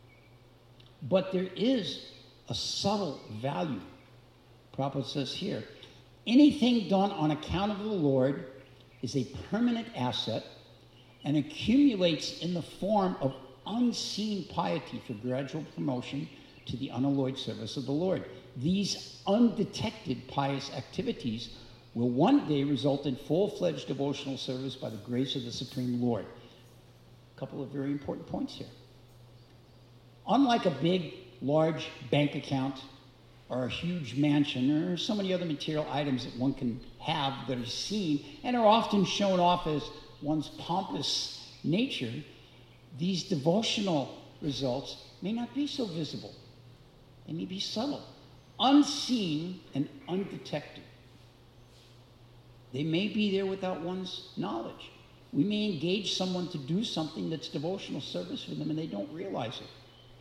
But there is a subtle value. Prabhupada says here, anything done on account of the Lord is a permanent asset and accumulates in the form of unseen piety for gradual promotion to the unalloyed service of the Lord. These undetected pious activities will one day result in full-fledged devotional service by the grace of the Supreme Lord. A couple of very important points here. Unlike a big, large bank account or a huge mansion or so many other material items that one can have that are seen and are often shown off as one's pompous nature, these devotional results may not be so visible. They may be subtle, unseen, and undetected. They may be there without one's knowledge. We may engage someone to do something that's devotional service for them and they don't realize it.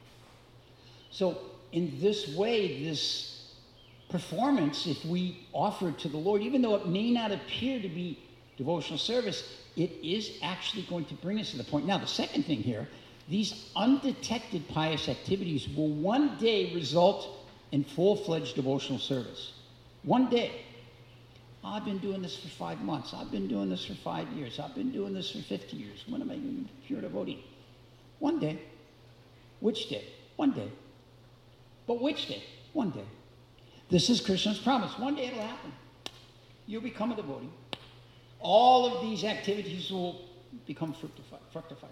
So in this way, this performance, if we offer it to the Lord, even though it may not appear to be devotional service, it is actually going to bring us to the point. Now, the second thing here, these undetected pious activities will one day result in full-fledged devotional service. One day. I've been doing this for 5 months. I've been doing this for 5 years. I've been doing this for 50 years. When am I going to be pure devotee? One day. Which day? One day. But which day? One day. This is Krishna's promise. One day it'll happen. You'll become a devotee. All of these activities will become fructified.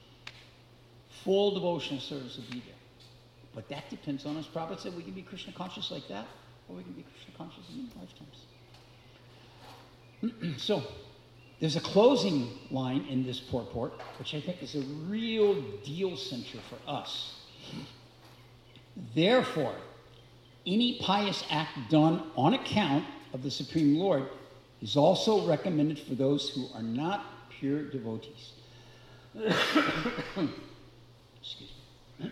Full devotional service will be there. But that depends on us. Prabhupada said we can be Krishna conscious like that, or we can be Krishna conscious in lifetimes. So, there's a closing line in this purport, which I think is a real deal cincher for us. Therefore, any pious act done on account of the Supreme Lord is also recommended for those who are not pure devotees. Excuse me.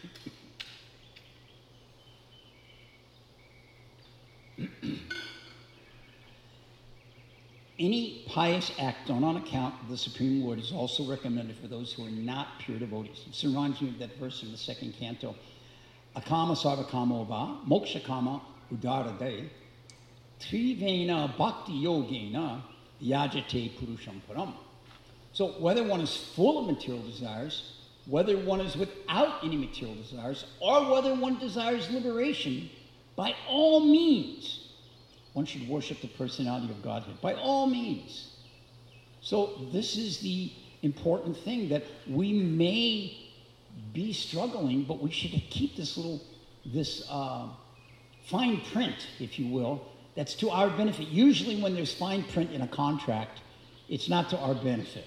Any pious act done on account of the Supreme Lord is also recommended for those who are not pure devotees. This reminds me of that verse in the second canto. Akama sarvakamo va, moksha kama udarade, trivena bhakti yogena, yajate purusham param. So whether one is full of material desires, whether one is without any material desires, or whether one desires liberation, by all means, one should worship the personality of Godhead. By all means. So this is the important thing, that we may be struggling, but we should keep this fine print, if you will, that's to our benefit. Usually when there's fine print in a contract, it's not to our benefit.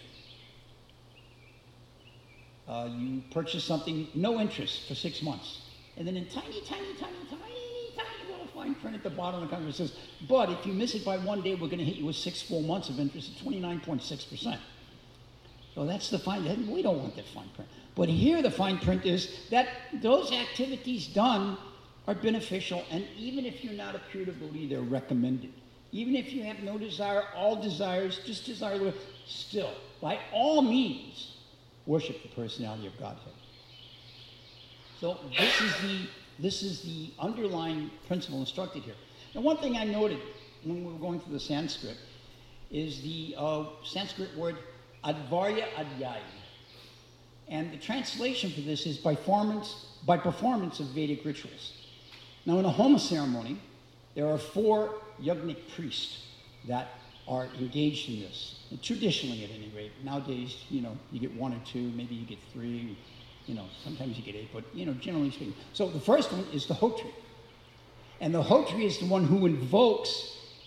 You purchase something, no interest for 6 months. And then in tiny little fine print at the bottom of the contract says, but if you miss it by 1 day, we're going to hit you with 6 full months of interest at 29.6%. So that's the fine print. We don't want that fine print. But here the fine print is that those activities done are beneficial, and even if you're not a pure devotee, they're recommended. Even if you have no desire, all desires, just desire, still, by all means, worship the personality of Godhead. So this is the underlying principle instructed here. Now, one thing I noted when we were going through the Sanskrit is the Sanskrit word advarya adhyaya. And the translation for this is by performance of Vedic rituals. Now, in a Homa ceremony, there are 4 yajnik priests that are engaged in this. And traditionally, at any rate. Nowadays, you get 1 or 2, maybe you get 3, sometimes you get 8, but, generally speaking. So the first one is the Hotri. And the Hotri is the one who invokes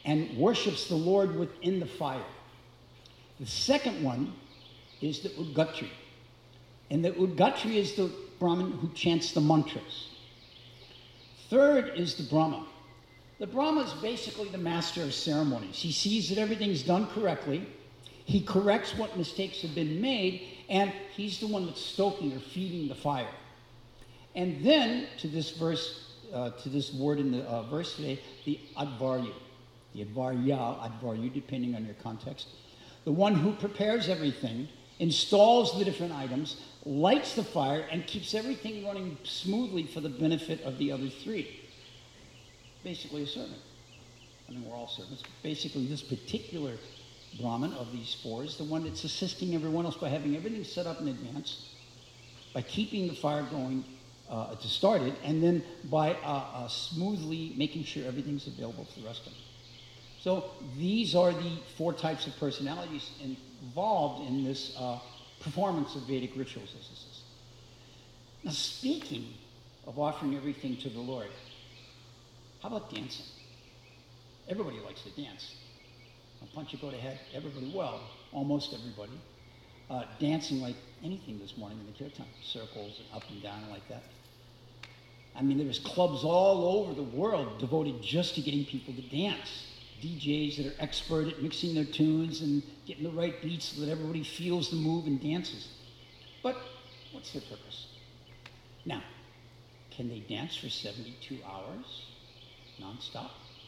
and worships the Lord within the fire. The second one is the Udgatri. And the Udgatri is the Brahmin who chants the mantras. Third is the Brahma. The Brahma is basically the master of ceremonies. He sees that everything's done correctly. He corrects what mistakes have been made, and he's the one that's stoking or feeding the fire. And then to this verse, to this word in the verse today, the Advaryu. The Advaryu, depending on your context. The one who prepares everything, installs the different items, lights the fire, and keeps everything running smoothly for the benefit of the other three. Basically a servant. I mean, we're all servants. But basically, this particular Brahmin of these four is the one that's assisting everyone else by having everything set up in advance, by keeping the fire going to start it, and then by smoothly making sure everything's available to the rest of them. So these are the four types of personalities involved in this performance of Vedic rituals, as this is. Now, speaking of offering everything to the Lord, how about dancing? Everybody likes to dance. I'll punch you go to head. Everybody, well, almost everybody. Dancing like anything this morning in the kirtan. Circles and up and down like that. I mean, there was clubs all over the world devoted just to getting people to dance. DJs that are expert at mixing their tunes and getting the right beats so that everybody feels the move and dances. But what's their purpose? Now, can they dance for 72 hours non-stop?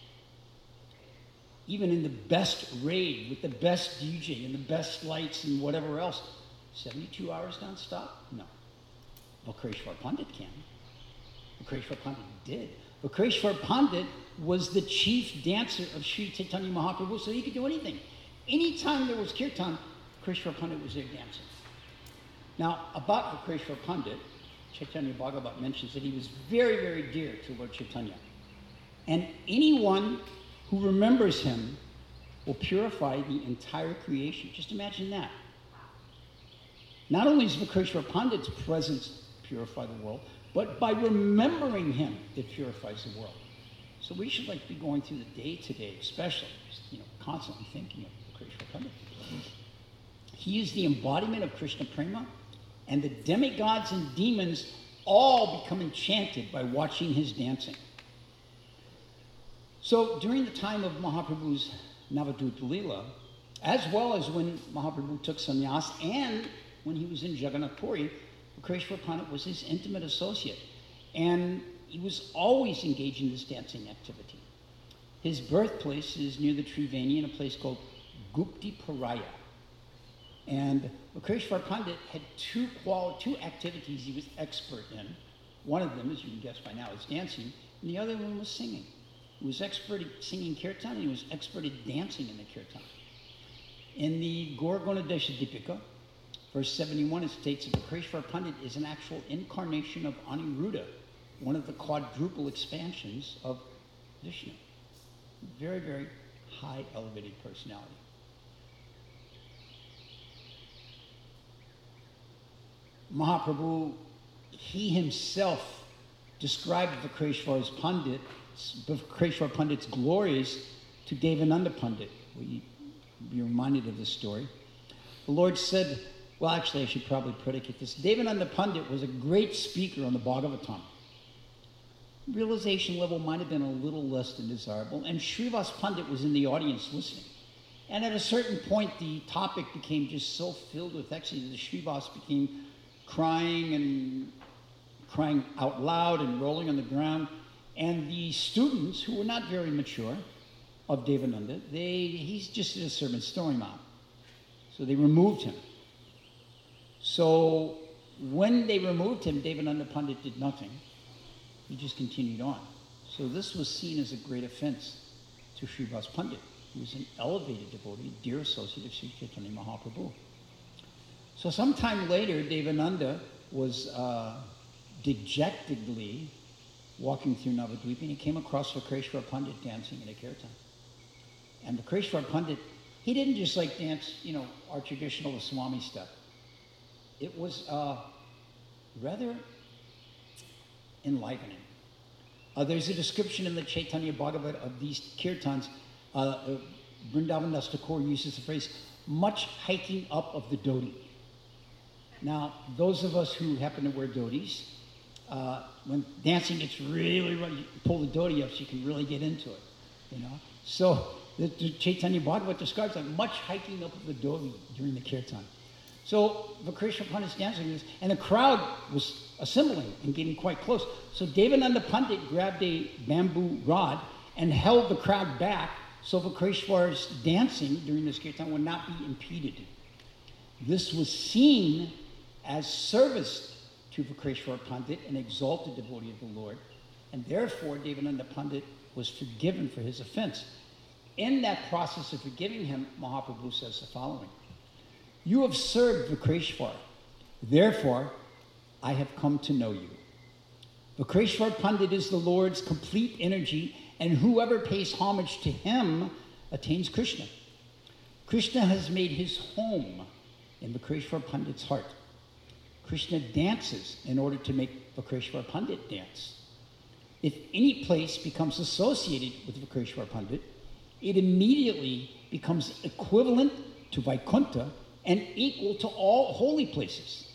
Even in the best raid with the best DJ and the best lights and whatever else, 72 hours non-stop? No. Vakreshwar Pandit can. Vakreshwar Pandit did. Vakreshwar Pandit was the chief dancer of Sri Chaitanya Mahaprabhu, so he could do anything. Anytime there was kirtan, Vakreshwar Pandit was there dancing. Now, about Vakreshwar Pandit, Chaitanya Bhagavat mentions that he was very, very dear to Lord Chaitanya. And anyone who remembers him will purify the entire creation. Just imagine that. Not only does Vakreshwar Pandit's presence purify the world, but by remembering him, it purifies the world. So we should be going through the day today, especially, constantly thinking of Vakreshwar Pandit. He is the embodiment of Krishna Prema, and the demigods and demons all become enchanted by watching his dancing. So during the time of Mahaprabhu's Navadut Leela, as well as when Mahaprabhu took sannyas and when he was in Jagannath Puri, Vakreshwar Pandit was his intimate associate. And he was always engaged in this dancing activity. His birthplace is near the Triveni in a place called Gupti Paraya. And Vakreshwar Pandit had two activities he was expert in. One of them, as you can guess by now, is dancing, and the other one was singing. He was expert at singing kirtan, and he was expert at dancing in the kirtan. In the Gaur Gunadesha Dipika, verse 71, it states that Vakreshwar Pandit is an actual incarnation of Aniruddha, one of the quadruple expansions of Vishnu. Very, very high elevated personality. Mahaprabhu, he himself described Vakreshwar Pandit's glories to Devananda Pandit. We be reminded of this story. The Lord said, well, actually, I should probably predicate this. Devananda Pandit was a great speaker on the Bhagavatam. Realization level might have been a little less than desirable, and Srivas Pandit was in the audience listening. And at a certain point, the topic became just so filled with ecstasy that Srivas became crying out loud and rolling on the ground. And the students, who were not very mature, of Devananda, he's just a servant's throwing him out. So they removed him. So when they removed him, Devananda Pandit did nothing. He just continued on. So this was seen as a great offense to Srivas Pandit, who was an elevated devotee, dear associate of Sri Chaitanya Mahaprabhu. So sometime later, Devananda was dejectedly walking through Navadvip, and he came across Vakreshwar Pandit dancing in a kirtan. And Vakreshwar Pandit, he didn't just dance, our traditional Swami step. It was rather enlivening. There's a description in the Chaitanya Bhagavat of these kirtans. Vrindavan Das Thakur uses the phrase, much hiking up of the dhoti. Now, those of us who happen to wear dhotis, when dancing gets really, you pull the dhoti up so you can really get into it, you know. So the Chaitanya Bhagavat describes like much hiking up of the dhoti during the kirtan. So Vakreshwar Pandit's dancing this, and the crowd was assembling and getting quite close. So Devananda Pandit grabbed a bamboo rod and held the crowd back so Vakreshwar's dancing during this kirtan would not be impeded. This was seen as service to Vakreshwar Pandit, an exalted devotee of the Lord, and therefore Devananda Pandit was forgiven for his offense. In that process of forgiving him, Mahaprabhu says the following: "You have served Vakreshwar, therefore I have come to know you. Vakreshwar Pandit is the Lord's complete energy, and whoever pays homage to him attains Krishna. Krishna has made his home in Vakreshwar Pandit's heart. Krishna dances in order to make Vakreshwar Pandit dance. If any place becomes associated with Vakreshwar Pandit, it immediately becomes equivalent to Vaikuntha and equal to all holy places."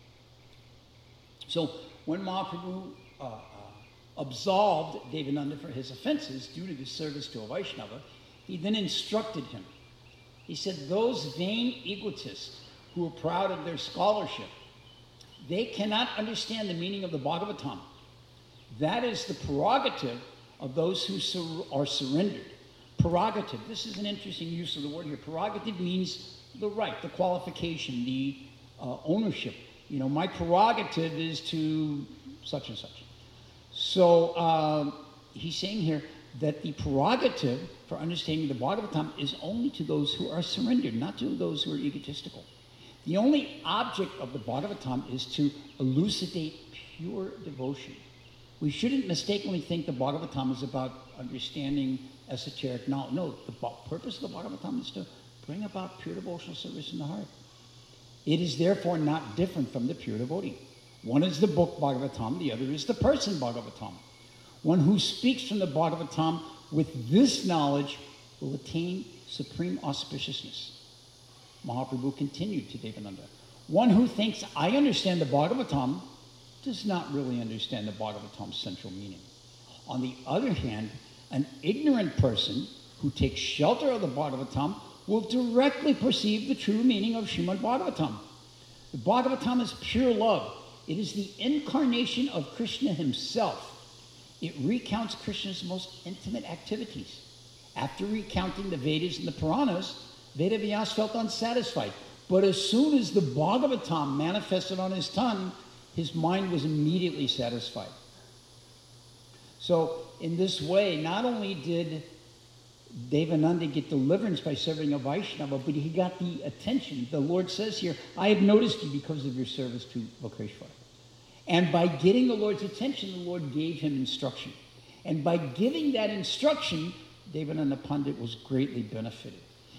So when Mahaprabhu absolved Devananda for his offenses due to his service to a Vaishnava, he then instructed him. He said, "Those vain egotists who are proud of their scholarship, they cannot understand the meaning of the Bhagavatam. That is the prerogative of those who are surrendered." Prerogative, this is an interesting use of the word here. Prerogative means the right, the qualification, the ownership. You know, my prerogative is to such and such. So he's saying here that the prerogative for understanding the Bhagavatam is only to those who are surrendered, not to those who are egotistical. The only object of the Bhagavatam is to elucidate pure devotion. We shouldn't mistakenly think the Bhagavatam is about understanding esoteric knowledge. No, the purpose of the Bhagavatam is to bring about pure devotional service in the heart. It is therefore not different from the pure devotee. One is the book Bhagavatam, the other is the person Bhagavatam. One who speaks from the Bhagavatam with this knowledge will attain supreme auspiciousness. Mahaprabhu continued to Devananda. One who thinks, "I understand the Bhagavatam," does not really understand the Bhagavatam's central meaning. On the other hand, an ignorant person who takes shelter of the Bhagavatam will directly perceive the true meaning of Srimad Bhagavatam. The Bhagavatam is pure love. It is the incarnation of Krishna himself. It recounts Krishna's most intimate activities. After recounting the Vedas and the Puranas, Vedavyas felt unsatisfied. But as soon as the Bhagavatam manifested on his tongue, his mind was immediately satisfied. So in this way, not only did Devananda get deliverance by serving a Vaishnava, but he got the attention. The Lord says here, "I have noticed you because of your service to Vakreshwar." And by getting the Lord's attention, the Lord gave him instruction. And by giving that instruction, Devananda Pandit was greatly benefited.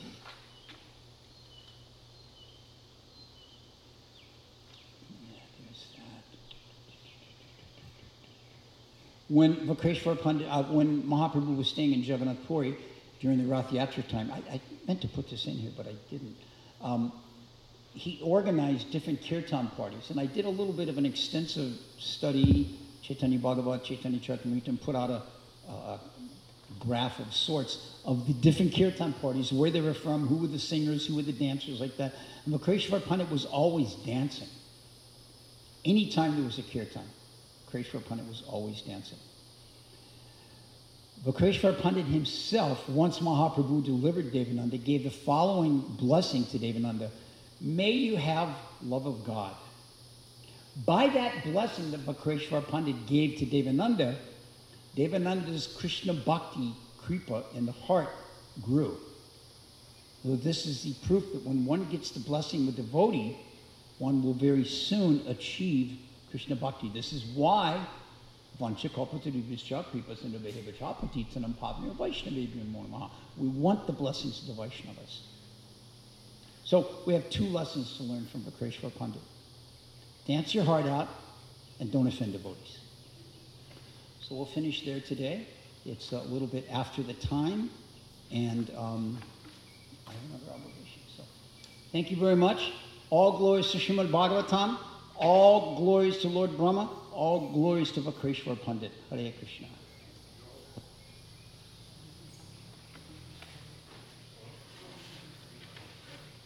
When Vakreshwar Pandit, when Mahaprabhu was staying in Jagannath Puri during the Rath Yatra time, I meant to put this in here, but I didn't. He organized different kirtan parties, and I did a little bit of an extensive study, Chaitanya Bhagavat, Chaitanya Charitamrita, and put out a graph of sorts of the different kirtan parties, where they were from, who were the singers, who were the dancers, like that. And Vakreshwar Pandit was always dancing. Anytime there was a kirtan, Vakreshwar Pandit was always dancing. Vakreshwar Pandit himself, once Mahaprabhu delivered Devananda, gave the following blessing to Devananda: "May you have love of God." By that blessing that Vakreshwar Pandit gave to Devananda, Devananda's Krishna Bhakti Kripa in the heart grew. So this is the proof that when one gets the blessing of a devotee, one will very soon achieve Krishna Bhakti. This is why we want the blessings of the Vaishnavas. So we have two lessons to learn from Vakreshwar Pandit. Dance your heart out and don't offend devotees. So we'll finish there today. It's a little bit after the time. And I have another obligation. So thank you very much. All glories to Srimad Bhagavatam. All glories to Lord Brahma. All glories to Vakreshwar Pandit. Hare Krishna.